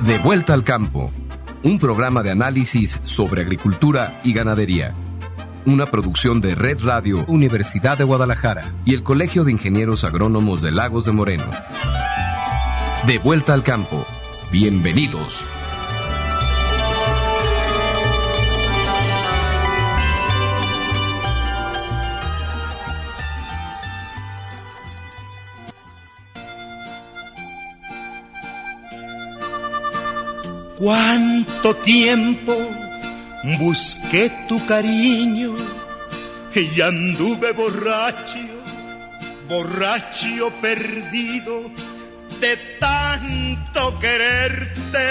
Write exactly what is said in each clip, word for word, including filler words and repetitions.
De vuelta al campo, un programa de análisis sobre agricultura y ganadería. Una producción de Red Radio, Universidad de Guadalajara y el Colegio de Ingenieros Agrónomos de Lagos de Moreno. De vuelta al campo. Bienvenidos. Cuánto tiempo busqué tu cariño y anduve borracho, borracho perdido de tanto quererte.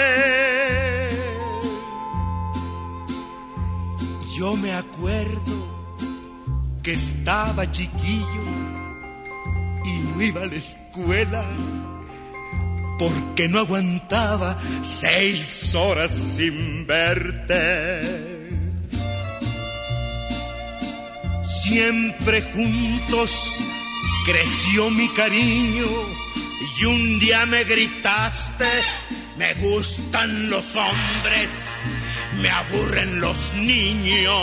Yo me acuerdo que estaba chiquillo y no iba a la escuela porque no aguantaba seis horas sin verte. Siempre juntos creció mi cariño y un día me gritaste: me gustan los hombres, me aburren los niños.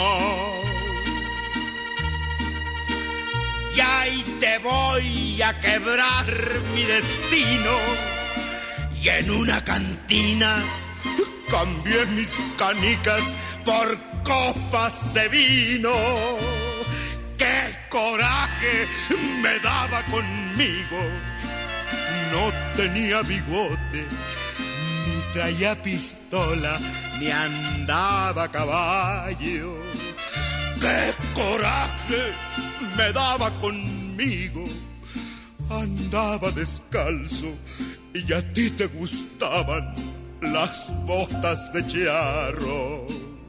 Y ahí te voy a quebrar mi destino. Y en una cantina cambié mis canicas por copas de vino. ¡Qué coraje me daba conmigo! No tenía bigote, ni traía pistola, ni andaba a caballo. ¡Qué coraje me daba conmigo! Andaba descalzo y a ti te gustaban las botas de charro.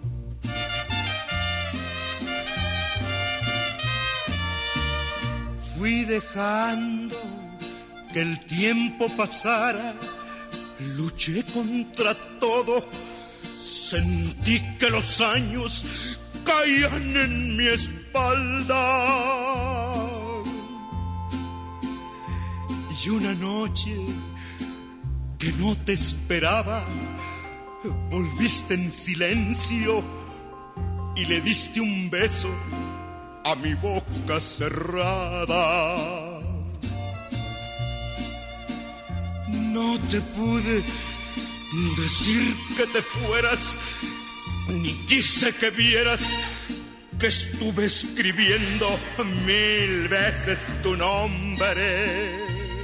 Fui dejando que el tiempo pasara, luché contra todo, sentí que los años caían en mi espalda. Y una noche que no te esperaba, volviste en silencio y le diste un beso a mi boca cerrada. No te pude decir que te fueras, ni quise que vieras que estuve escribiendo mil veces tu nombre.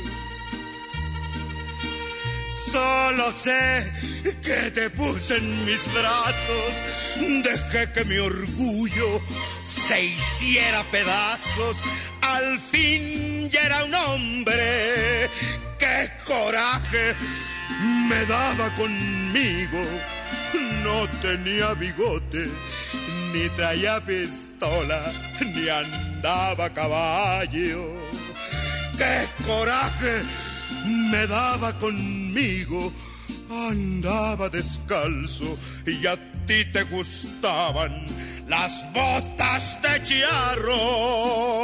Solo sé que te puse en mis brazos, dejé que mi orgullo se hiciera pedazos. Al fin ya era un hombre. ¡Qué coraje me daba conmigo! No tenía bigote, ni traía pistola, ni andaba a caballo. ¡Qué coraje me daba conmigo! Andaba descalzo y a ti te gustaban las botas de charro.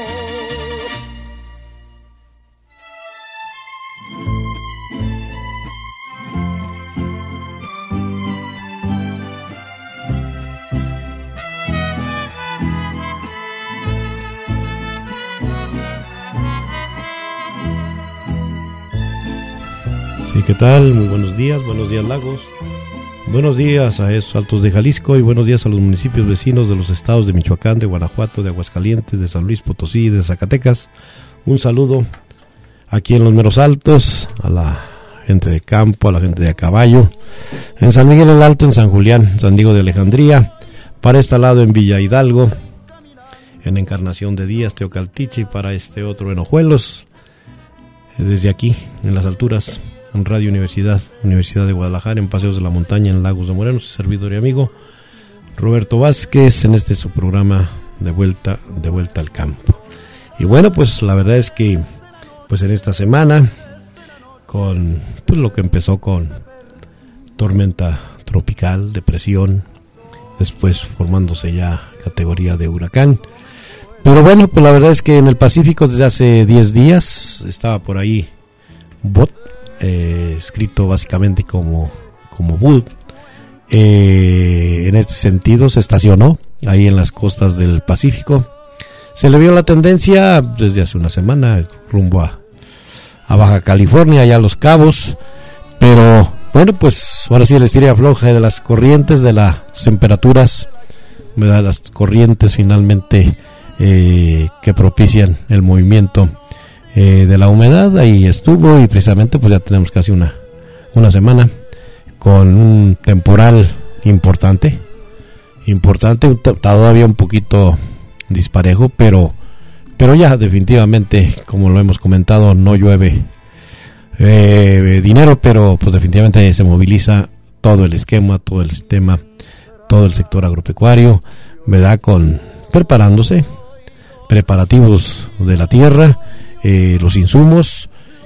Sí, ¿qué tal? Muy buenos días, buenos días Lagos, buenos días a esos Altos de Jalisco y buenos días a los municipios vecinos de los estados de Michoacán, de Guanajuato, de Aguascalientes, de San Luis Potosí y de Zacatecas. Un saludo aquí en los Meros Altos, a la gente de campo, a la gente de a caballo, en San Miguel el Alto, en San Julián, San Diego de Alejandría, para este lado en Villa Hidalgo, en Encarnación de Díaz, Teocaltiche, y para este otro en Ojuelos, desde aquí, en las alturas, en Radio Universidad, Universidad de Guadalajara, en Paseos de la Montaña, en Lagos de Moreno, su servidor y amigo Roberto Vázquez, en este su programa de vuelta, de vuelta al campo. Y bueno, pues la verdad es que pues en esta semana, con pues, lo que empezó con tormenta tropical, depresión, después formándose ya categoría de huracán. Pero bueno, pues la verdad es que en el Pacífico desde hace diez días estaba por ahí Bot, eh, escrito básicamente como, como bud. Eh, en este sentido se estacionó ahí en las costas del Pacífico. Se le vio la tendencia desde hace una semana rumbo a, a Baja California, allá a Los Cabos, pero bueno, pues ahora sí el estira afloja de las corrientes, de las temperaturas, ¿verdad? Las corrientes finalmente eh, que propician el movimiento eh, de la humedad, ahí estuvo, y precisamente pues ya tenemos casi una, una semana con un temporal importante, importante, todavía un poquito disparejo, pero, pero ya definitivamente, como lo hemos comentado, no llueve eh, dinero, pero pues definitivamente se moviliza todo el esquema, todo el sistema, todo el sector agropecuario, ¿verdad? Con preparándose, preparativos de la tierra, eh, los insumos,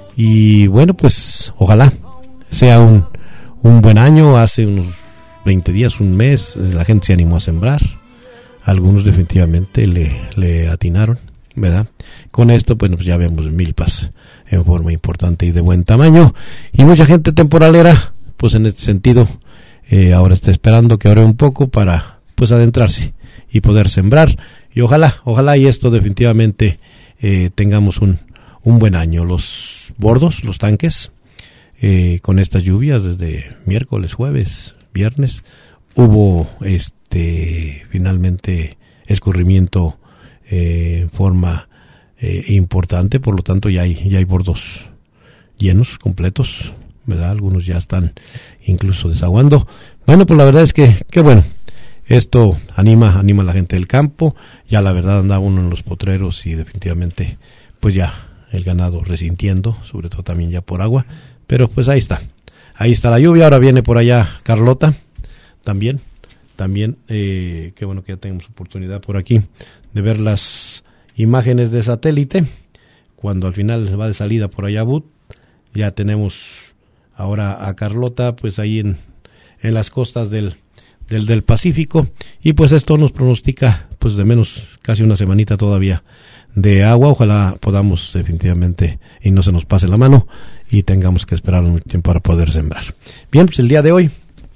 y bueno, pues ojalá sea un un buen año. Hace unos veinte días, un mes, la gente se animó a sembrar. Algunos definitivamente le, le atinaron, ¿verdad? Con esto, bueno, pues ya vemos milpas en forma importante y de buen tamaño. Y mucha gente temporalera, pues en este sentido, eh, ahora está esperando que ore un poco para, pues, adentrarse y poder sembrar. Y ojalá, ojalá y esto definitivamente eh, tengamos un, un buen año. Los bordos, los tanques, Eh, con estas lluvias desde miércoles, jueves, viernes, hubo este finalmente escurrimiento eh, en forma eh, importante, por lo tanto ya hay ya hay bordos llenos, completos, ¿verdad? Algunos ya están incluso desaguando. Bueno, pues la verdad es que qué bueno. Esto anima anima a la gente del campo. Ya la verdad anda uno en los potreros y definitivamente pues ya el ganado resintiendo, sobre todo también ya por agua. Pero pues ahí está, ahí está la lluvia. Ahora viene por allá Carlota, también, también, eh, qué bueno que ya tenemos oportunidad por aquí de ver las imágenes de satélite, cuando al final va de salida por allá Bud. Ya tenemos ahora a Carlota, pues ahí en, en las costas del, del, del Pacífico, y pues esto nos pronostica, pues de menos casi una semanita todavía de agua. Ojalá podamos definitivamente y no se nos pase la mano y tengamos que esperar un tiempo para poder sembrar. Bien, pues el día de hoy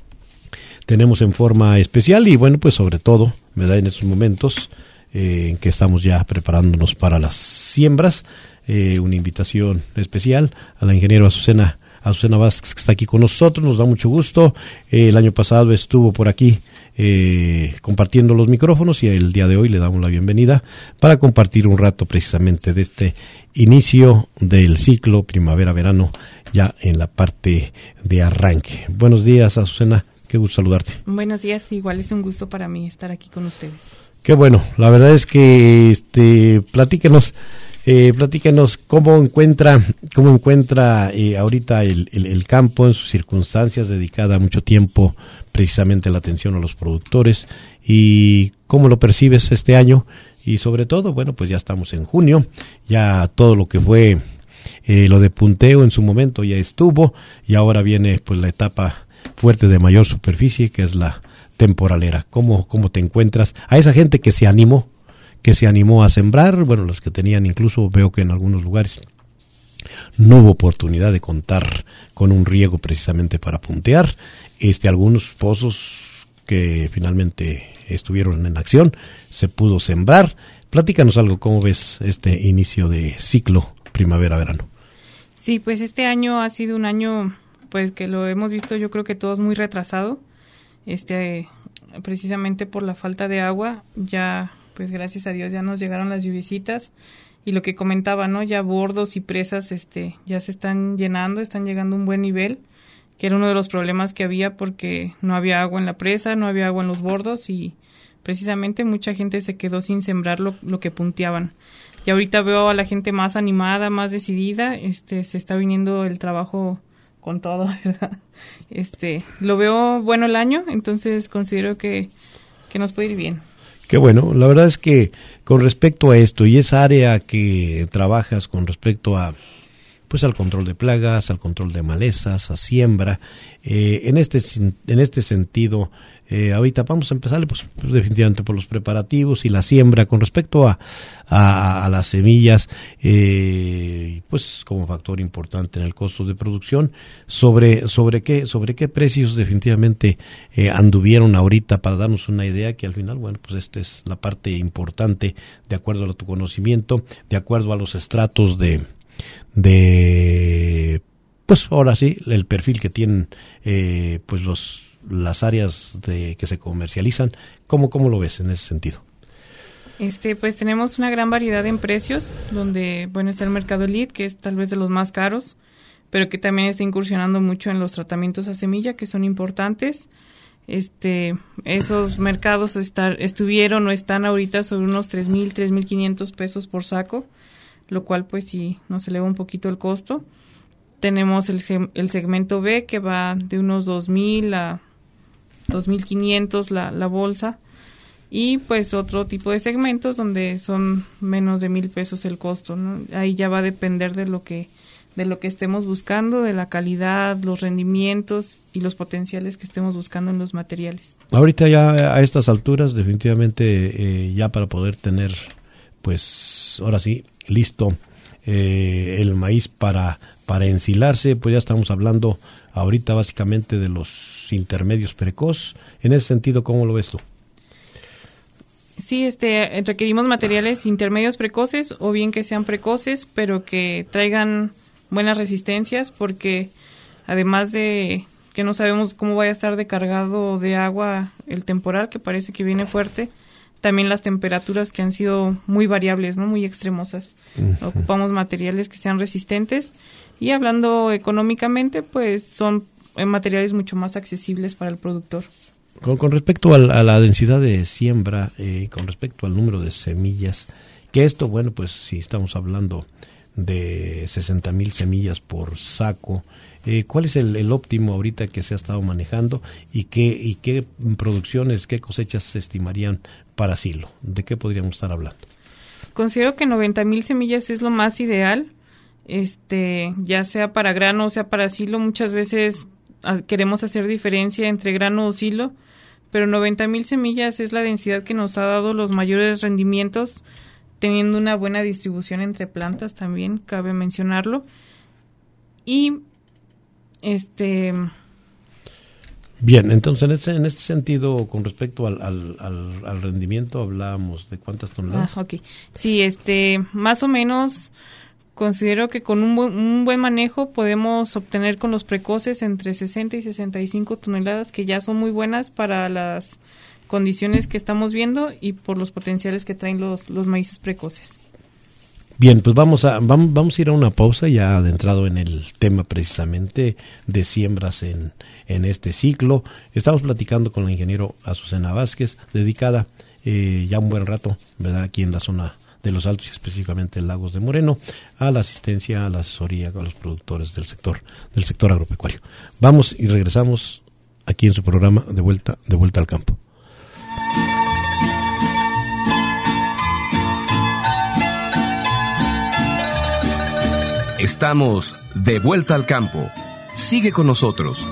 tenemos en forma especial y bueno, pues sobre todo, ¿verdad? En estos momentos eh, en que estamos ya preparándonos para las siembras, eh, una invitación especial a la ingeniera Azucena, Azucena Vázquez, que está aquí con nosotros. Nos da mucho gusto. Eh, el año pasado estuvo por aquí Eh, compartiendo los micrófonos, y el día de hoy le damos la bienvenida para compartir un rato precisamente de este inicio del ciclo primavera-verano, ya en la parte de arranque. Buenos días, Azucena, qué gusto saludarte. Buenos días, igual es un gusto para mí estar aquí con ustedes. Qué bueno, la verdad es que este platíquenos, eh, platíquenos cómo encuentra, cómo encuentra eh, ahorita el, el, el campo en sus circunstancias, dedicada mucho tiempo precisamente la atención a los productores, y cómo lo percibes este año, y sobre todo, bueno, pues ya estamos en junio, ya todo lo que fue eh, lo de punteo en su momento ya estuvo, y ahora viene pues la etapa fuerte de mayor superficie, que es la temporalera. ¿Cómo, cómo te encuentras? A esa gente que se animó, que se animó a sembrar, bueno, los que tenían, incluso veo que en algunos lugares no hubo oportunidad de contar con un riego precisamente para puntear, este algunos pozos que finalmente estuvieron en acción, se pudo sembrar. Platícanos algo, ¿cómo ves este inicio de ciclo primavera-verano? Sí, pues este año ha sido un año pues que lo hemos visto, yo creo que todos muy retrasado, este precisamente por la falta de agua. Ya pues gracias a Dios ya nos llegaron las lluviecitas, y lo que comentaba, ¿no? Ya bordos y presas este ya se están llenando, están llegando a un buen nivel, que era uno de los problemas que había, porque no había agua en la presa, no había agua en los bordos, y precisamente mucha gente se quedó sin sembrar lo, lo que punteaban. Y ahorita veo a la gente más animada, más decidida, este se está viniendo el trabajo con todo, ¿verdad? Este, lo veo bueno el año, entonces considero que, que nos puede ir bien. Qué bueno, la verdad es que con respecto a esto y esa área que trabajas con respecto a pues al control de plagas, al control de malezas, a siembra. Eh, en este en este sentido, eh, ahorita vamos a empezar pues, definitivamente por los preparativos y la siembra. Con respecto a, a, a las semillas, eh, pues como factor importante en el costo de producción, sobre sobre qué sobre qué precios definitivamente eh, anduvieron ahorita, para darnos una idea, que al final, bueno, pues esta es la parte importante, de acuerdo a tu conocimiento, de acuerdo a los estratos de de pues ahora sí el perfil que tienen eh, pues los las áreas de que se comercializan. ¿Cómo cómo lo ves en ese sentido? Este pues tenemos una gran variedad en precios, donde bueno está el mercado elite, que es tal vez de los más caros, pero que también está incursionando mucho en los tratamientos a semilla, que son importantes. Este esos mercados estar, estuvieron o están ahorita sobre unos tres mil, tres mil quinientos pesos por saco, lo cual pues sí nos eleva un poquito el costo. Tenemos el, el segmento B, que va de unos dos mil a dos mil quinientos la, la bolsa, y pues otro tipo de segmentos donde son menos de mil pesos el costo, ¿no? Ahí ya va a depender de lo que de lo que estemos buscando, de la calidad, los rendimientos y los potenciales que estemos buscando en los materiales. Ahorita ya a estas alturas definitivamente eh, ya para poder tener pues ahora sí listo eh, el maíz para para ensilarse, pues ya estamos hablando ahorita básicamente de los intermedios precoz. En ese sentido, ¿cómo lo ves tú? Sí, este requerimos materiales intermedios precoces, o bien que sean precoces, pero que traigan buenas resistencias, porque además de que no sabemos cómo vaya a estar de cargado de agua el temporal, que parece que viene fuerte, también las temperaturas que han sido muy variables, ¿no? Muy extremosas. Uh-huh. Ocupamos materiales que sean resistentes, y hablando económicamente, pues son materiales mucho más accesibles para el productor. Con, con respecto a la, a la densidad de siembra, eh, con respecto al número de semillas, que esto, bueno, pues si estamos hablando de sesenta mil semillas por saco, eh, ¿cuál es el, el óptimo ahorita que se ha estado manejando, y qué y qué producciones, qué cosechas se estimarían para silo? ¿De qué podríamos estar hablando? Considero que noventa mil semillas es lo más ideal, este ya sea para grano o sea para silo. Muchas veces a, queremos hacer diferencia entre grano o silo, pero noventa mil semillas es la densidad que nos ha dado los mayores rendimientos, teniendo una buena distribución entre plantas también, cabe mencionarlo. Y este bien, entonces en este, en este sentido, con respecto al, al, al, al rendimiento, hablábamos de cuántas toneladas. Ah, okay. Sí, este, más o menos considero que con un buen, un buen manejo podemos obtener con los precoces entre sesenta y sesenta y cinco toneladas, que ya son muy buenas para las condiciones que estamos viendo y por los potenciales que traen los, los maíces precoces. Bien, pues vamos a vamos, vamos a ir a una pausa, ya adentrado en el tema precisamente de siembras en, en este ciclo. Estamos platicando con la ingeniero Azucena Vázquez, dedicada eh, ya un buen rato, ¿verdad?, aquí en la zona de los Altos y específicamente en Lagos de Moreno, a la asistencia, a la asesoría a los productores del sector del sector agropecuario. Vamos y regresamos aquí en su programa de vuelta de vuelta al campo. Estamos de vuelta al campo. Sigue con nosotros.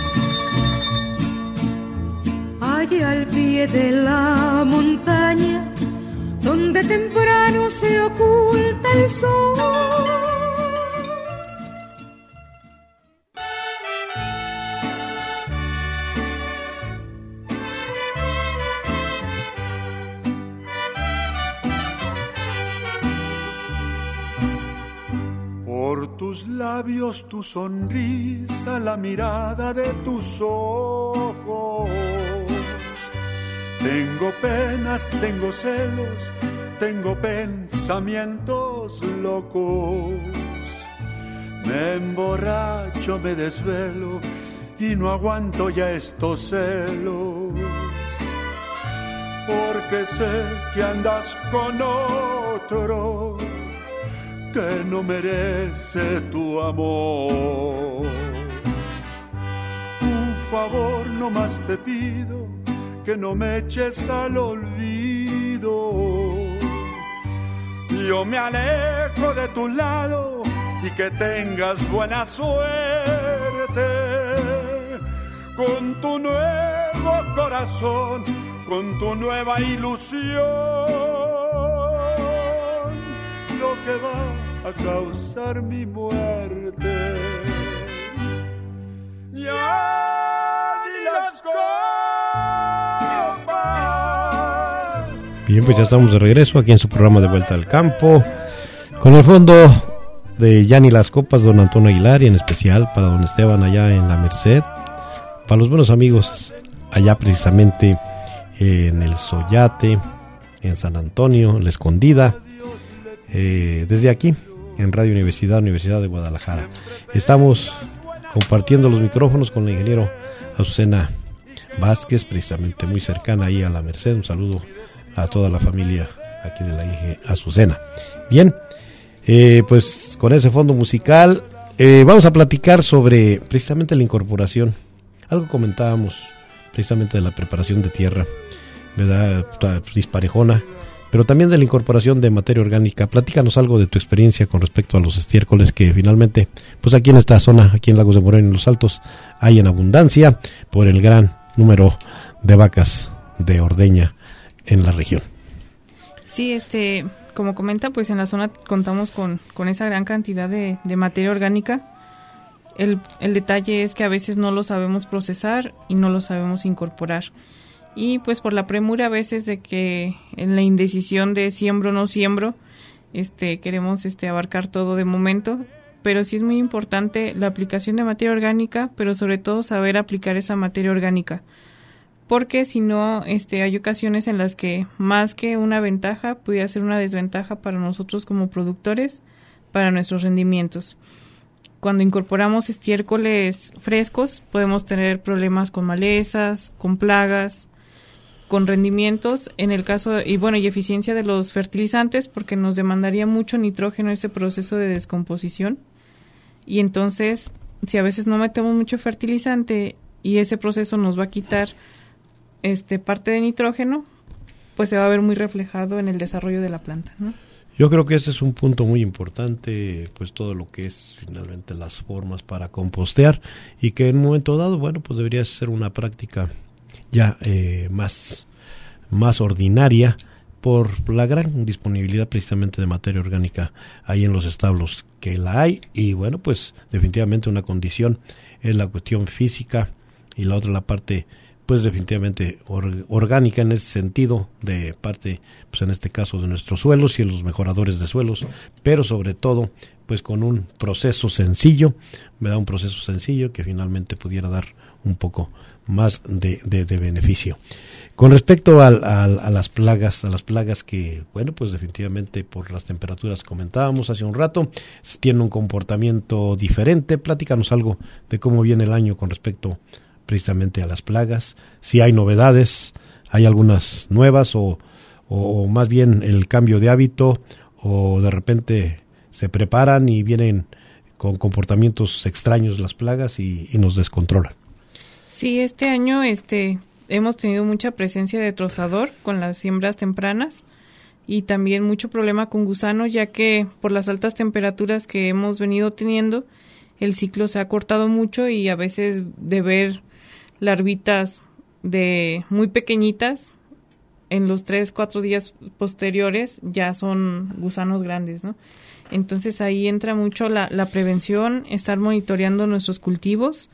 Allá al pie de la montaña, donde temprano se oculta el sol, por tus labios, tu sonrisa, la mirada de tus ojos. Tengo penas, tengo celos, tengo pensamientos locos. Me emborracho, me desvelo y no aguanto ya estos celos. Porque sé que andas con otro que no merece tu amor. Un favor nomás te pido, que no me eches al olvido. Yo me alejo de tu lado y que tengas buena suerte con tu nuevo corazón, con tu nueva ilusión, lo que va a causar mi muerte. Ya ni las copas. Bien, pues ya estamos de regreso aquí en su programa de Vuelta al Campo, con el fondo de Ya ni las copas, don Antonio Aguilar, y en especial para don Esteban allá en la Merced, para los buenos amigos allá precisamente en el Soyate, en San Antonio, en La Escondida, eh, desde aquí en Radio Universidad, Universidad de Guadalajara. Estamos compartiendo los micrófonos con el ingeniero Azucena Vázquez, precisamente muy cercana ahí a la Merced. Un saludo a toda la familia aquí de la I G Azucena. Bien, eh, pues con ese fondo musical eh, vamos a platicar sobre precisamente la incorporación. Algo comentábamos precisamente de la preparación de tierra, ¿verdad? Disparejona, pero también de la incorporación de materia orgánica. Platícanos algo de tu experiencia con respecto a los estiércoles que finalmente, pues aquí en esta zona, aquí en Lagos de Moreno, en Los Altos, hay en abundancia por el gran número de vacas de ordeña en la región. Sí, este, como comenta, pues en la zona contamos con, con esa gran cantidad de, de materia orgánica. El, el detalle es que a veces no lo sabemos procesar y no lo sabemos incorporar. Y pues por la premura a veces de que en la indecisión de siembro o no siembro, este, queremos este, abarcar todo de momento, pero sí es muy importante la aplicación de materia orgánica, pero sobre todo saber aplicar esa materia orgánica, porque si no, este, hay ocasiones en las que más que una ventaja pudiera ser una desventaja para nosotros como productores, para nuestros rendimientos. Cuando incorporamos estiércoles frescos podemos tener problemas con malezas, con plagas, con rendimientos, en el caso, y bueno, y eficiencia de los fertilizantes, porque nos demandaría mucho nitrógeno ese proceso de descomposición. Y entonces, si a veces no metemos mucho fertilizante y ese proceso nos va a quitar este parte de nitrógeno, pues se va a ver muy reflejado en el desarrollo de la planta, ¿no? Yo creo que ese es un punto muy importante, pues todo lo que es finalmente las formas para compostear, y que en un momento dado, bueno, pues debería ser una práctica ya eh, más, más ordinaria por la gran disponibilidad precisamente de materia orgánica ahí en los establos que la hay. Y bueno, pues definitivamente una condición es la cuestión física y la otra la parte pues definitivamente or, orgánica en ese sentido, de parte, pues en este caso de nuestros suelos y los mejoradores de suelos, pero sobre todo pues con un proceso sencillo, me da un proceso sencillo que finalmente pudiera dar un poco más de, de, de beneficio. Con respecto al, al, a las plagas, a las plagas que, bueno, pues definitivamente por las temperaturas comentábamos hace un rato, tienen un comportamiento diferente. Platícanos algo de cómo viene el año con respecto precisamente a las plagas, si hay novedades, hay algunas nuevas o, o, o más bien el cambio de hábito, o de repente se preparan y vienen con comportamientos extraños las plagas y, y nos descontrolan. Sí, este año este hemos tenido mucha presencia de trozador con las siembras tempranas y también mucho problema con gusano, ya que por las altas temperaturas que hemos venido teniendo, el ciclo se ha cortado mucho y a veces de ver larvitas de muy pequeñitas, en los tres, cuatro días posteriores ya son gusanos grandes, ¿no? Entonces ahí entra mucho la, la prevención, estar monitoreando nuestros cultivos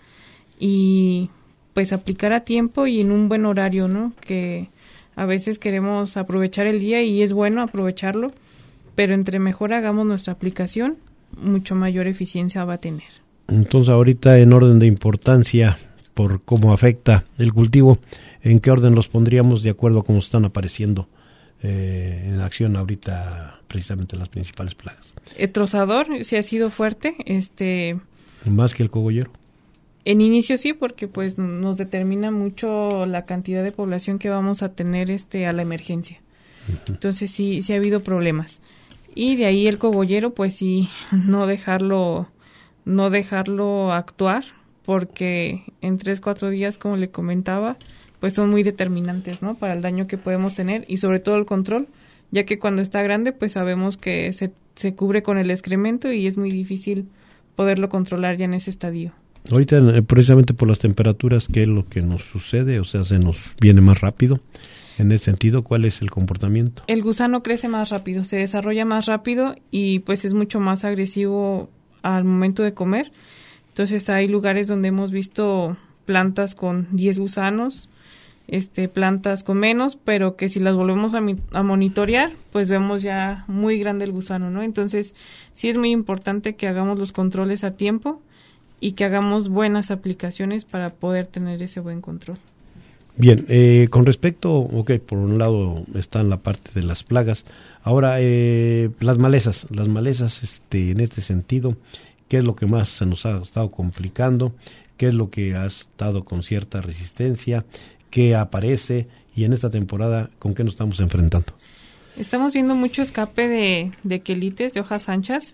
y pues aplicar a tiempo y en un buen horario, ¿no? Que a veces queremos aprovechar el día y es bueno aprovecharlo, pero entre mejor hagamos nuestra aplicación, mucho mayor eficiencia va a tener. Entonces ahorita en orden de importancia, por cómo afecta el cultivo, ¿en qué orden los pondríamos de acuerdo a cómo están apareciendo eh, en acción ahorita precisamente las principales plagas? El trozador sí ha sido fuerte, este más que el cogollero. En inicio sí, porque pues nos determina mucho la cantidad de población que vamos a tener este a la emergencia. Uh-huh. Entonces sí, sí ha habido problemas. Y de ahí el cogollero, pues sí, no dejarlo, no dejarlo actuar, porque en tres, cuatro días, como le comentaba, pues son muy determinantes, ¿no? Para el daño que podemos tener y sobre todo el control, ya que cuando está grande, pues sabemos que se se cubre con el excremento y es muy difícil poderlo controlar ya en ese estadio. Ahorita, precisamente por las temperaturas, ¿qué es lo que nos sucede? O sea, se nos viene más rápido. En ese sentido, ¿cuál es el comportamiento? El gusano crece más rápido, se desarrolla más rápido y pues es mucho más agresivo al momento de comer. Entonces hay lugares donde hemos visto plantas con diez gusanos, este, plantas con menos, pero que si las volvemos a, mi, a monitorear, pues vemos ya muy grande el gusano, ¿no? Entonces sí es muy importante que hagamos los controles a tiempo y que hagamos buenas aplicaciones para poder tener ese buen control. Bien, eh, con respecto, ok, por un lado está en la parte de las plagas, ahora eh, las malezas, las malezas este, en este sentido, ¿qué es lo que más se nos ha estado complicando? ¿Qué es lo que ha estado con cierta resistencia? ¿Qué aparece? Y en esta temporada, ¿con qué nos estamos enfrentando? Estamos viendo mucho escape de, de quelites, de hojas anchas.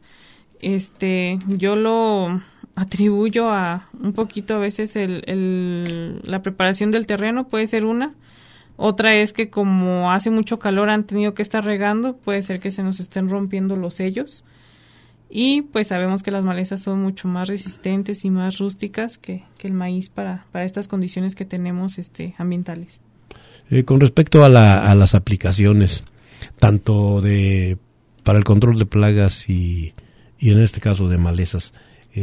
Este, yo lo atribuyo a un poquito a veces el, el, la preparación del terreno, puede ser una. Otra es que como hace mucho calor han tenido que estar regando, puede ser que se nos estén rompiendo los sellos. Y pues sabemos que las malezas son mucho más resistentes y más rústicas que, que el maíz para, para estas condiciones que tenemos este, ambientales. Eh, con respecto a, la, a las aplicaciones, tanto de para el control de plagas y, y en este caso de malezas,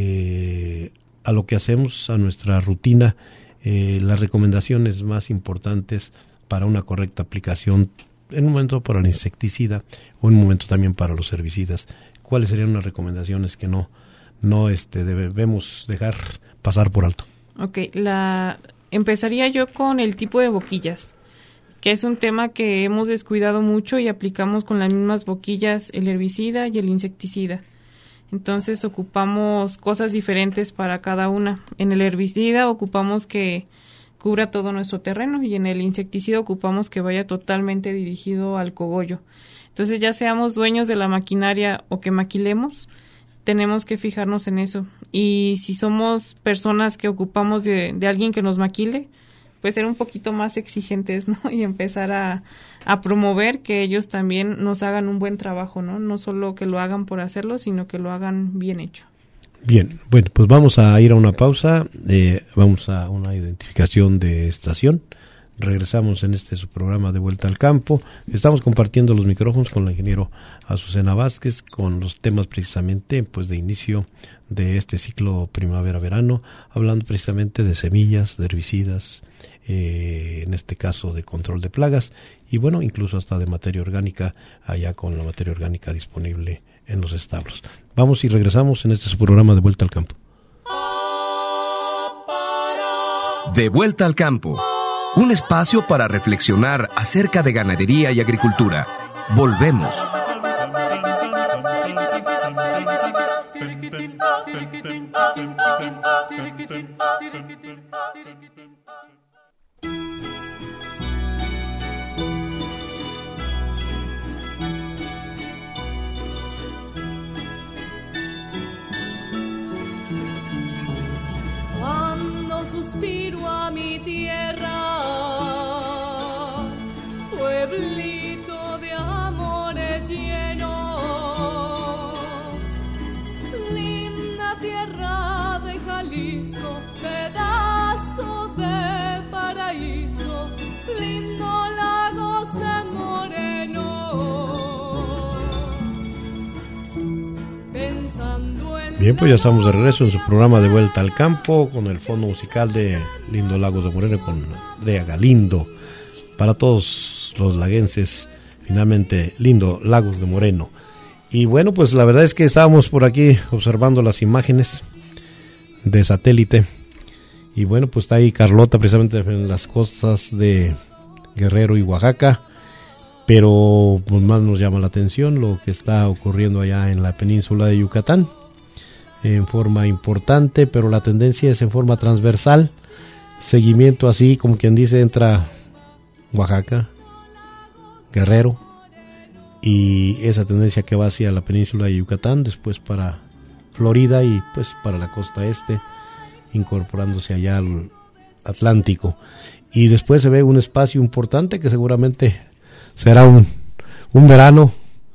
eh, a lo que hacemos, a nuestra rutina, eh, las recomendaciones más importantes para una correcta aplicación, en un momento para el insecticida o en un momento también para los herbicidas, ¿cuáles serían unas recomendaciones que no, no este, debemos dejar pasar por alto? Ok, la, empezaría yo con el tipo de boquillas, que es un tema que hemos descuidado mucho y aplicamos con las mismas boquillas el herbicida y el insecticida. Entonces ocupamos cosas diferentes para cada una. En el herbicida ocupamos que cubra todo nuestro terreno y en el insecticida ocupamos que vaya totalmente dirigido al cogollo. Entonces ya seamos dueños de la maquinaria o que maquilemos, tenemos que fijarnos en eso. Y si somos personas que ocupamos de, de alguien que nos maquile, pues ser un poquito más exigentes, ¿no? Y empezar a, a promover que ellos también nos hagan un buen trabajo, ¿no? No solo que lo hagan por hacerlo, sino que lo hagan bien hecho. Bien, bueno, pues vamos a ir a una pausa, eh, vamos a una identificación de estación. Regresamos en este su programa de Vuelta al Campo. Estamos compartiendo los micrófonos con la ingeniero Azucena Vázquez con los temas precisamente pues de inicio de este ciclo primavera-verano, hablando precisamente de semillas, de herbicidas, eh, en este caso de control de plagas y bueno, incluso hasta de materia orgánica, allá con la materia orgánica disponible en los establos. Vamos y regresamos en este su programa de Vuelta al Campo. De Vuelta al Campo. Un espacio para reflexionar acerca de ganadería y agricultura. Volvemos. Cuando suspiro a mi tierra, pueblito de amores lleno, linda tierra de Jalisco, pedazo de paraíso, lindo lagos de moreno. Pensando en Bien, pues ya estamos de regreso en su programa de Vuelta al Campo con el fondo musical de Lindo Lagos de Moreno con Andrea Galindo. Para todos los laguenses, finalmente, Lindo Lagos de Moreno. Y bueno, pues la verdad es que estábamos por aquí observando las imágenes de satélite. Y bueno, pues está ahí Carlota precisamente en las costas de Guerrero y Oaxaca. Pero pues más nos llama la atención lo que está ocurriendo allá en la península de Yucatán. En forma importante, pero la tendencia es en forma transversal. Seguimiento así, como quien dice, entra Oaxaca, Guerrero, y esa tendencia que va hacia la península de Yucatán, después para Florida y pues para la costa este, incorporándose allá al Atlántico. Y después se ve un espacio importante que seguramente será un, un verano,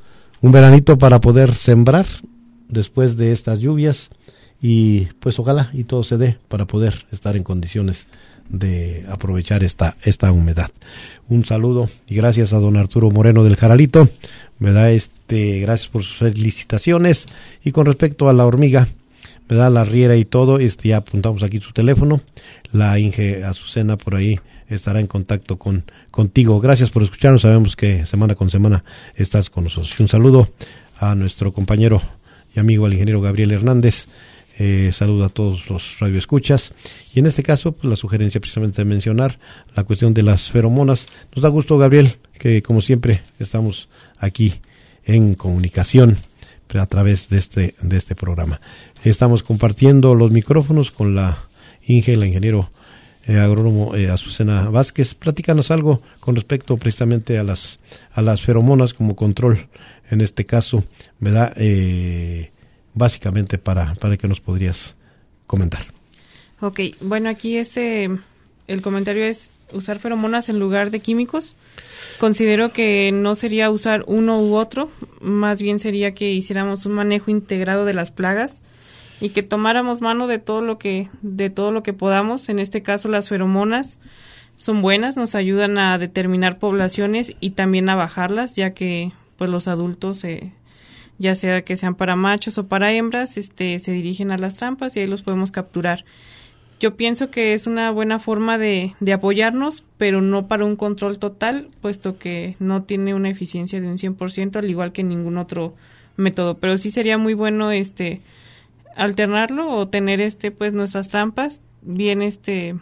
un veranito para poder sembrar después de estas lluvias y pues ojalá y todo se dé para poder estar en condiciones de aprovechar esta esta humedad. Un saludo y gracias a don Arturo Moreno del Jaralito, ¿verdad? Este, gracias por sus felicitaciones. Y con respecto a la hormiga, ¿verdad? La riera y todo, este, ya apuntamos aquí su teléfono, la Inge Azucena por ahí estará en contacto con contigo. Gracias por escucharnos, sabemos que semana con semana estás con nosotros. Y un saludo a nuestro compañero y amigo, el ingeniero Gabriel Hernández. Eh, saludo a todos los radioescuchas y en este caso pues, la sugerencia precisamente de mencionar la cuestión de las feromonas. Nos da gusto, Gabriel, que como siempre estamos aquí en comunicación a través de este de este programa. Estamos compartiendo los micrófonos con la Inge, la ingeniero eh, agrónomo eh, Azucena Vázquez. Platícanos algo con respecto precisamente a las a las feromonas como control en este caso, ¿verdad? Eh, básicamente para, para que nos podrías comentar. Ok, bueno, aquí este, el comentario es usar feromonas en lugar de químicos. Considero que no sería usar uno u otro, más bien sería que hiciéramos un manejo integrado de las plagas y que tomáramos mano de todo lo que, de todo lo que podamos. En este caso las feromonas son buenas, nos ayudan a determinar poblaciones y también a bajarlas, ya que pues los adultos se eh, ya sea que sean para machos o para hembras, este, se dirigen a las trampas y ahí los podemos capturar. Yo pienso que es una buena forma de, de apoyarnos, pero no para un control total, puesto que no tiene una eficiencia de un cien por ciento, al igual que ningún otro método. Pero sí sería muy bueno este alternarlo o tener este pues nuestras trampas bien este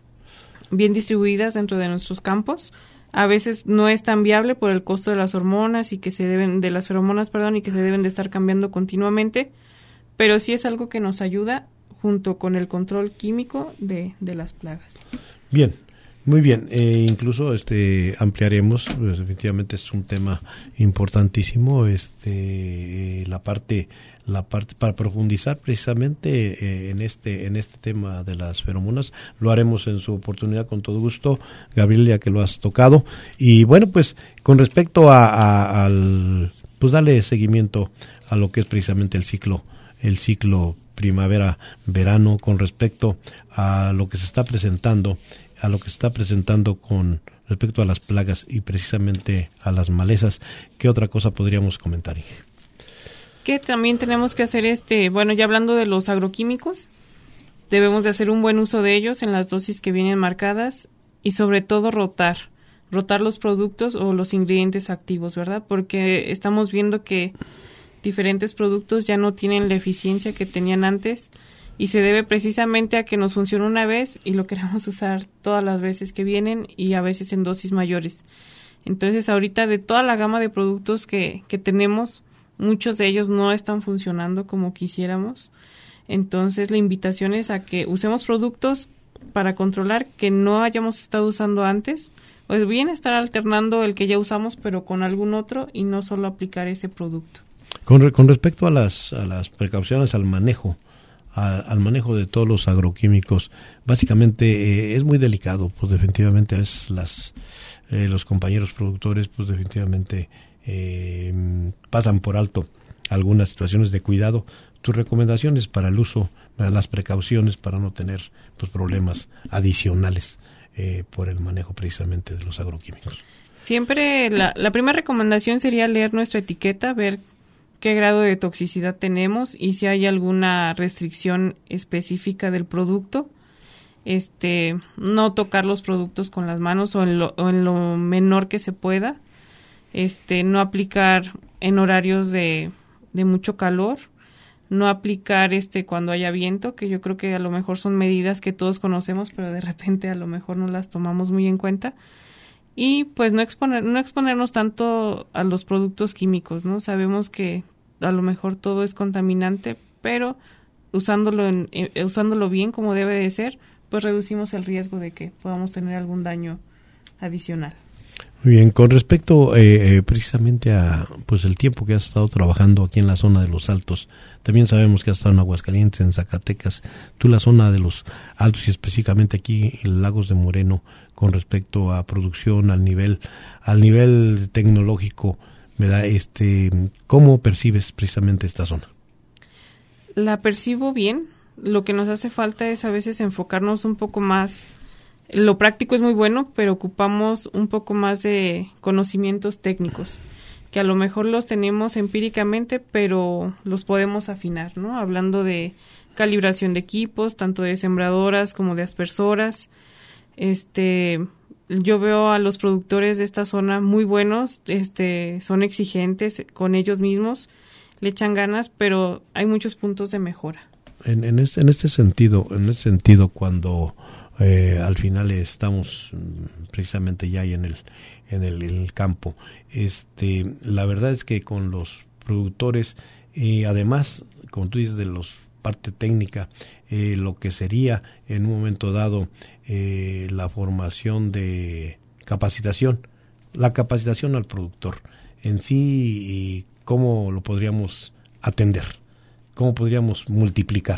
bien distribuidas dentro de nuestros campos. A veces no es tan viable por el costo de las hormonas y que se deben de las feromonas, perdón, y que se deben de estar cambiando continuamente, pero sí es algo que nos ayuda junto con el control químico de, de las plagas. Bien, muy bien. Eh, incluso este ampliaremos, pues, definitivamente es un tema importantísimo, este eh, la parte la parte para profundizar precisamente eh, en este en este tema de las feromonas. Lo haremos en su oportunidad con todo gusto, Gabriel, ya que lo has tocado. Y bueno, pues con respecto a, a al pues darle seguimiento a lo que es precisamente el ciclo el ciclo primavera verano, con respecto a lo que se está presentando a lo que se está presentando con respecto a las plagas y precisamente a las malezas. ¿Qué otra cosa podríamos comentar, Inge? Que también tenemos que hacer este, bueno, ya hablando de los agroquímicos, debemos de hacer un buen uso de ellos en las dosis que vienen marcadas y sobre todo rotar, rotar los productos o los ingredientes activos, ¿verdad? Porque estamos viendo que diferentes productos ya no tienen la eficiencia que tenían antes y se debe precisamente a que nos funciona una vez y lo queremos usar todas las veces que vienen y a veces en dosis mayores. Entonces ahorita de toda la gama de productos que, que tenemos, muchos de ellos no están funcionando como quisiéramos. Entonces la invitación es a que usemos productos para controlar que no hayamos estado usando antes, o bien estar alternando el que ya usamos pero con algún otro y no solo aplicar ese producto. Con, re, con respecto a las a las precauciones al manejo a, al manejo de todos los agroquímicos, básicamente eh, es muy delicado, pues definitivamente es las eh, los compañeros productores pues definitivamente eh, pasan por alto algunas situaciones de cuidado. Tus recomendaciones para el uso, las precauciones para no tener pues problemas adicionales eh, por el manejo precisamente de los agroquímicos. Siempre la, la primera recomendación sería leer nuestra etiqueta, ver qué grado de toxicidad tenemos y si hay alguna restricción específica del producto. Este, no tocar los productos con las manos o en lo, o en lo menor que se pueda. Este, no aplicar en horarios de, de mucho calor, no aplicar este cuando haya viento, que yo creo que a lo mejor son medidas que todos conocemos, pero de repente a lo mejor no las tomamos muy en cuenta. Y pues no exponer, no exponernos tanto a los productos químicos, ¿no? Sabemos que a lo mejor todo es contaminante, pero usándolo en, eh, usándolo bien como debe de ser, pues reducimos el riesgo de que podamos tener algún daño adicional. Muy bien, con respecto eh, eh, precisamente a pues el tiempo que has estado trabajando aquí en la zona de los Altos, también sabemos que has estado en Aguascalientes, en Zacatecas, tú la zona de los Altos y específicamente aquí en Lagos de Moreno, con respecto a producción al nivel al nivel tecnológico, ¿verdad? Este, ¿cómo percibes precisamente esta zona? La percibo bien. Lo que nos hace falta es a veces enfocarnos un poco más. Lo práctico es muy bueno, pero ocupamos un poco más de conocimientos técnicos, que a lo mejor los tenemos empíricamente, pero los podemos afinar, ¿no? Hablando de calibración de equipos, tanto de sembradoras como de aspersoras. Este, yo veo a los productores de esta zona muy buenos, este, son exigentes con ellos mismos, le echan ganas, pero hay muchos puntos de mejora. En, en este, en este sentido, en este sentido, cuando eh, al final estamos precisamente ya ahí en el, en el, en el campo, este, la verdad es que con los productores, eh, además, como tú dices, de los parte técnica, eh, lo que sería en un momento dado eh, la formación de capacitación, la capacitación al productor en sí, y cómo lo podríamos atender, cómo podríamos multiplicar.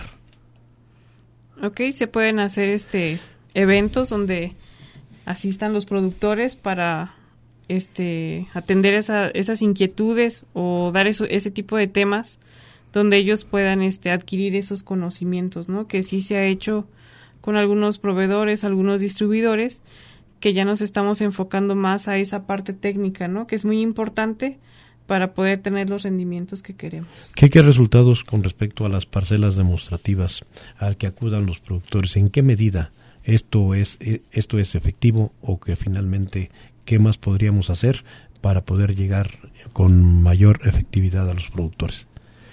Ok, se pueden hacer este eventos donde asistan los productores para este atender esa, esas inquietudes o dar eso, ese tipo de temas donde ellos puedan este adquirir esos conocimientos, ¿no? Que sí se ha hecho con algunos proveedores, algunos distribuidores, que ya nos estamos enfocando más a esa parte técnica, ¿no? Que es muy importante para poder tener los rendimientos que queremos. ¿Qué, qué resultados con respecto a las parcelas demostrativas al que acudan los productores? ¿En qué medida esto es esto es efectivo, o que finalmente qué más podríamos hacer para poder llegar con mayor efectividad a los productores?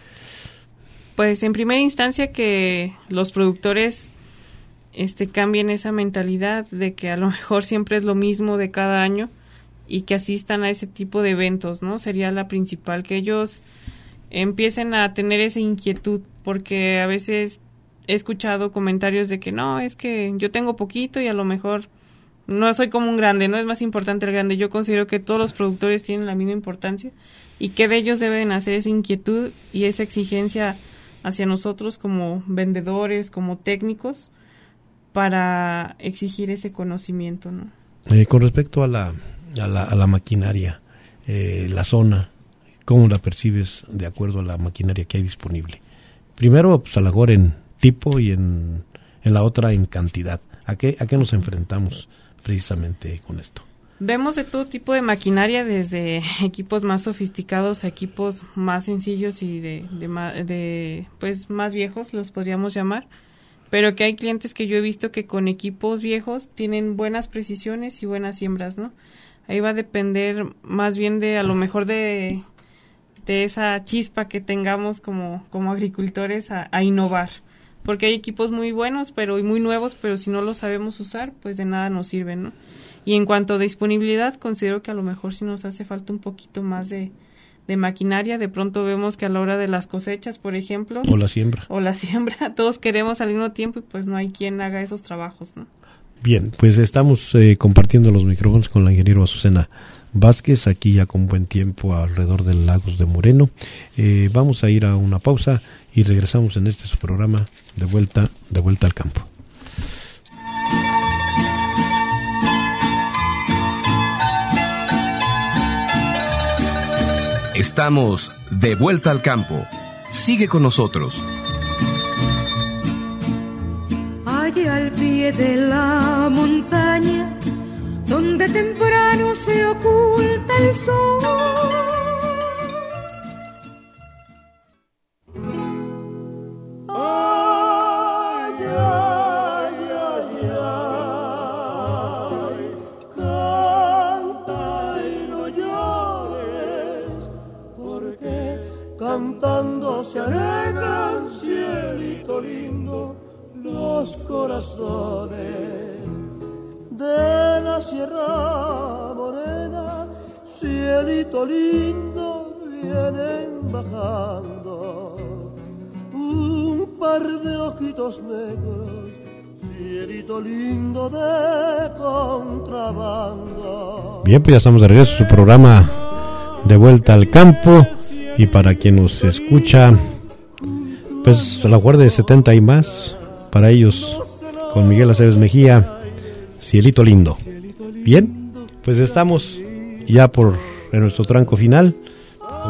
Pues en primera instancia que los productores este cambien esa mentalidad de que a lo mejor siempre es lo mismo de cada año, y que asistan a ese tipo de eventos, ¿no? Sería la principal, que ellos empiecen a tener esa inquietud, porque a veces he escuchado comentarios de que no, es que yo tengo poquito y a lo mejor no soy como un grande, no es más importante el grande. Yo considero que todos los productores tienen la misma importancia y que de ellos deben hacer esa inquietud y esa exigencia hacia nosotros como vendedores, como técnicos, para exigir ese conocimiento, ¿no? Eh, con respecto a la, a la, a la maquinaria, eh, la zona, ¿cómo la percibes de acuerdo a la maquinaria que hay disponible? Primero, pues a la mejor en tipo y en, en la otra en cantidad. ¿A qué, a qué nos enfrentamos precisamente con esto? Vemos de todo tipo de maquinaria, desde equipos más sofisticados a equipos más sencillos y de, de, de pues más viejos, los podríamos llamar, pero que hay clientes que yo he visto que con equipos viejos tienen buenas precisiones y buenas siembras, ¿no? Ahí va a depender más bien de a lo mejor de, de esa chispa que tengamos como, como agricultores a, a innovar, porque hay equipos muy buenos pero y muy nuevos, pero si no los sabemos usar, pues de nada nos sirven, ¿no? Y en cuanto a disponibilidad, considero que a lo mejor sí nos hace falta un poquito más de, de maquinaria. De pronto vemos que a la hora de las cosechas, por ejemplo, o la siembra, o la siembra, todos queremos al mismo tiempo y pues no hay quien haga esos trabajos, ¿no? Bien, pues estamos eh, compartiendo los micrófonos con la ingeniera Azucena Vázquez, aquí ya con buen tiempo alrededor del Lagos de Moreno. Eh, vamos a ir a una pausa y regresamos en este su programa de vuelta, de vuelta al campo. Estamos de vuelta al campo. Sigue con nosotros. Allá al pie de la montaña, donde temprano se oculta el sol. Ay, ay, ay, ay, canta y no llores, porque cantando se alegran, cielito lindo, los corazones de la Sierra Morena. Cielito lindo, vienen bajando un par de ojitos negros, cielito lindo de contrabando. Bien, pues ya estamos de regreso a su programa de vuelta al campo, y para quien nos escucha, pues a la guardia de setenta y más, para ellos, con Miguel Aceves Mejía, cielito lindo. Bien, pues estamos ya por en nuestro tranco final.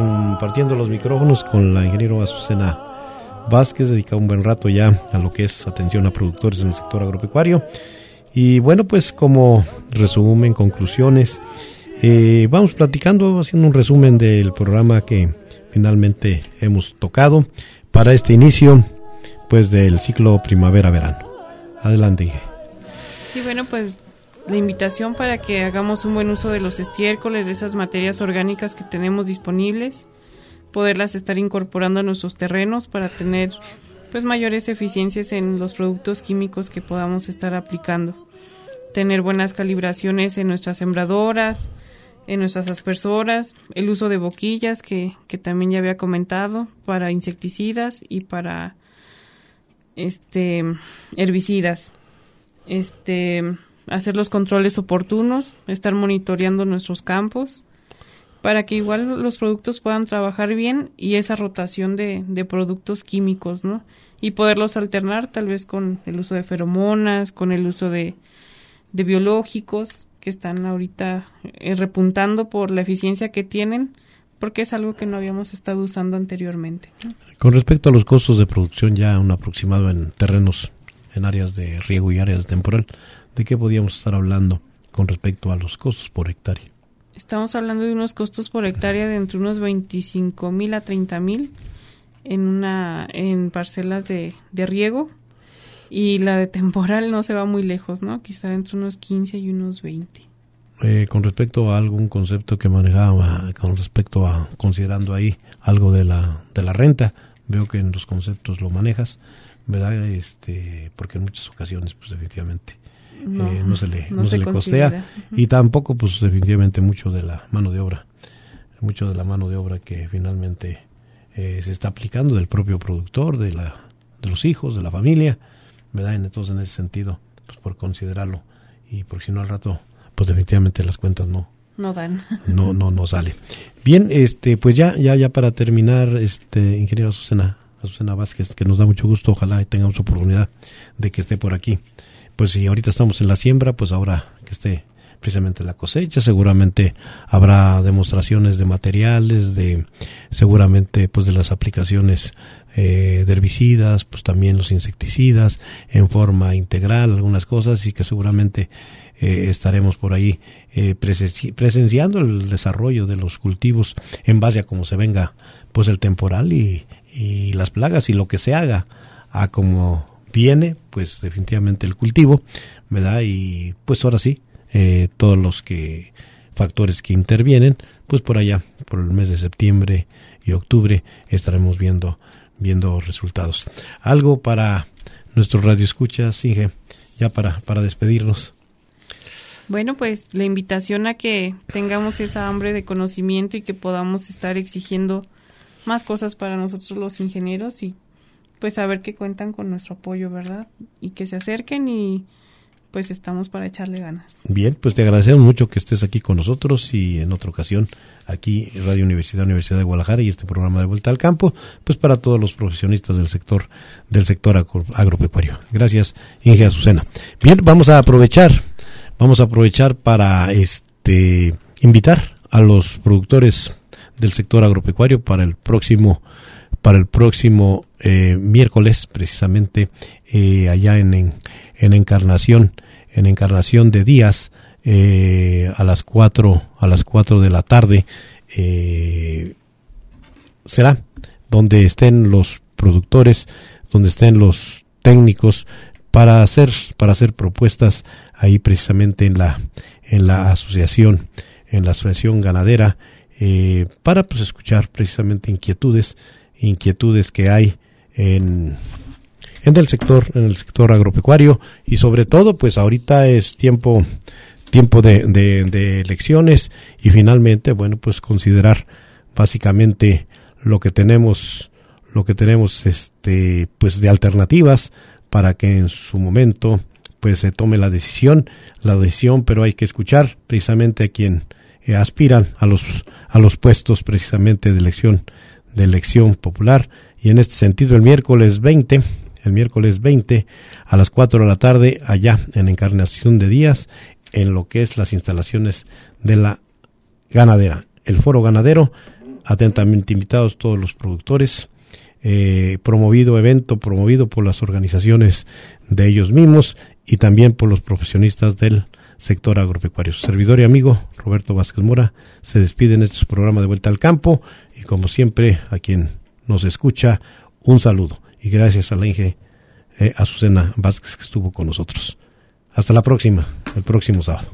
compartiendo los micrófonos con la ingeniero Azucena Vázquez, dedicado un buen rato ya a lo que es atención a productores en el sector agropecuario. Y bueno, pues como resumen, conclusiones, eh, vamos platicando, haciendo un resumen del programa que finalmente hemos tocado para este inicio pues del ciclo primavera-verano. Adelante, Inge. Sí, bueno, pues la invitación para que hagamos un buen uso de los estiércoles, de esas materias orgánicas que tenemos disponibles, poderlas estar incorporando a nuestros terrenos para tener pues mayores eficiencias en los productos químicos que podamos estar aplicando, tener buenas calibraciones en nuestras sembradoras, en nuestras aspersoras, el uso de boquillas que, que también ya había comentado, para insecticidas y para este herbicidas, este hacer los controles oportunos, estar monitoreando nuestros campos para que igual los productos puedan trabajar bien y esa rotación de, de productos químicos, ¿no? Y poderlos alternar tal vez con el uso de feromonas, con el uso de, de biológicos que están ahorita eh, repuntando por la eficiencia que tienen, porque es algo que no habíamos estado usando anteriormente, ¿no? Con respecto a los costos de producción, ya un aproximado en terrenos, en áreas de riego y áreas de temporal, ¿de qué podíamos estar hablando con respecto a los costos por hectárea? Estamos hablando de unos costos por hectárea de entre unos veinticinco mil a treinta mil en una en parcelas de, de riego, y la de temporal no se va muy lejos, ¿no? Quizá entre unos quince y unos veinte. Eh, con respecto a algún concepto que manejaba, con respecto a, considerando ahí algo de la de la renta, veo que en los conceptos lo manejas, ¿verdad? Este, porque en muchas ocasiones, pues definitivamente no, eh, no se le no, no se, se le costea, y tampoco, pues definitivamente mucho de la mano de obra, mucho de la mano de obra que finalmente eh, se está aplicando del propio productor, de la de los hijos, de la familia, ¿verdad? Entonces, en ese sentido, pues por considerarlo, y porque si no al rato, pues definitivamente las cuentas no no dan, no no no sale. Bien, este, pues ya ya ya para terminar, este, ingeniero Azucena Azucena Vázquez, que nos da mucho gusto, ojalá y tengamos oportunidad de que esté por aquí. Pues si ahorita estamos en la siembra, pues ahora que esté precisamente la cosecha, seguramente habrá demostraciones de materiales, de seguramente pues de las aplicaciones eh, de herbicidas, pues también los insecticidas en forma integral, algunas cosas, y que seguramente eh, estaremos por ahí eh, presenci- presenciando el desarrollo de los cultivos en base a cómo se venga pues el temporal y, y las plagas, y lo que se haga a como viene pues definitivamente el cultivo, ¿verdad? Y pues ahora sí, eh, todos los que factores que intervienen, pues por allá, por el mes de septiembre y octubre estaremos viendo viendo resultados. Algo para nuestros radioescuchas, Inge, ya para para despedirnos. Bueno, pues la invitación a que tengamos esa hambre de conocimiento y que podamos estar exigiendo más cosas para nosotros los ingenieros, y pues saber que cuentan con nuestro apoyo, ¿verdad? Y que se acerquen, y pues estamos para echarle ganas. Bien, pues te agradecemos mucho que estés aquí con nosotros, y en otra ocasión aquí Radio Universidad, Universidad de Guadalajara, y este programa de Vuelta al Campo, pues para todos los profesionistas del sector del sector agro, agropecuario. Gracias, Inge Azucena. Bien, vamos a aprovechar, vamos a aprovechar para este invitar a los productores del sector agropecuario para el próximo para el próximo eh, miércoles, precisamente eh, allá en, en en Encarnación, en Encarnación de Díaz, eh, a las cuatro a las cuatro de la tarde, eh, será donde estén los productores, donde estén los técnicos para hacer para hacer propuestas ahí precisamente en la en la asociación en la asociación ganadera, eh, para pues escuchar precisamente inquietudes inquietudes que hay en en el sector en el sector agropecuario, y sobre todo pues ahorita es tiempo tiempo de, de, de elecciones, y finalmente bueno pues considerar básicamente lo que tenemos lo que tenemos este pues de alternativas para que en su momento pues se tome la decisión la decisión pero hay que escuchar precisamente a quien eh, aspiran a los a los puestos precisamente de elección de elección popular. Y en este sentido el miércoles veinte el miércoles veinte a las cuatro de la tarde allá en Encarnación de Díaz, en lo que es las instalaciones de la ganadera, el foro ganadero, Atentamente invitados todos los productores. Eh, promovido evento, promovido por las organizaciones de ellos mismos y también por los profesionistas del sector agropecuario. Su servidor y amigo Roberto Vázquez Mora se despide en este programa de Vuelta al Campo y como siempre a quien nos escucha un saludo y gracias a la Inge eh, Azucena Vázquez que estuvo con nosotros. Hasta la próxima, el próximo sábado.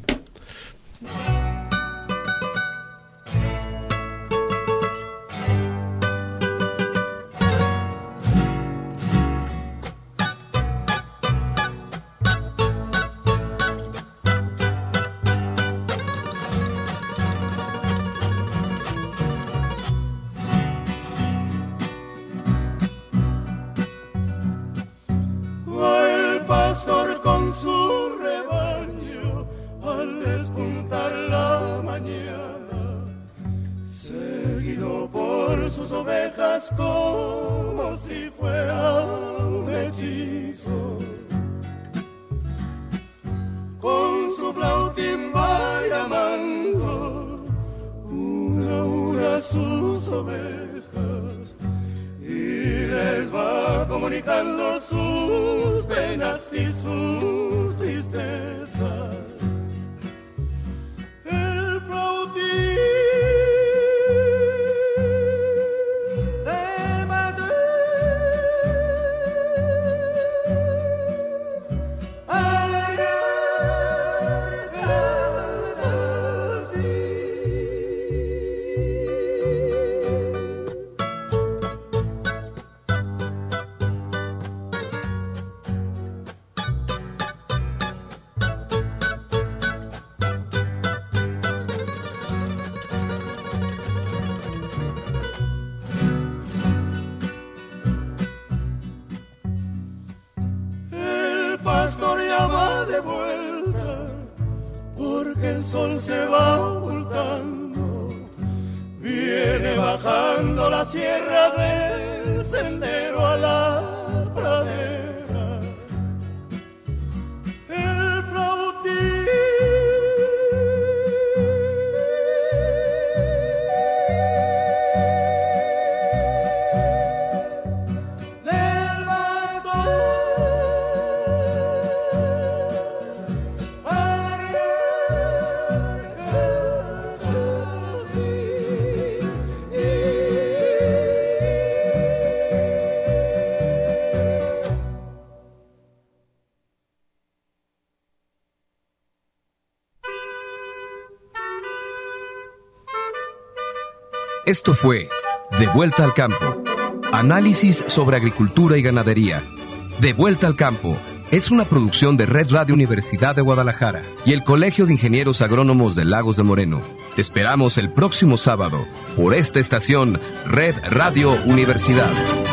Esto fue De Vuelta al Campo. Análisis sobre agricultura y ganadería. De Vuelta al Campo es una producción de Red Radio Universidad de Guadalajara y el Colegio de Ingenieros Agrónomos de Lagos de Moreno. Te esperamos el próximo sábado por esta estación Red Radio Universidad.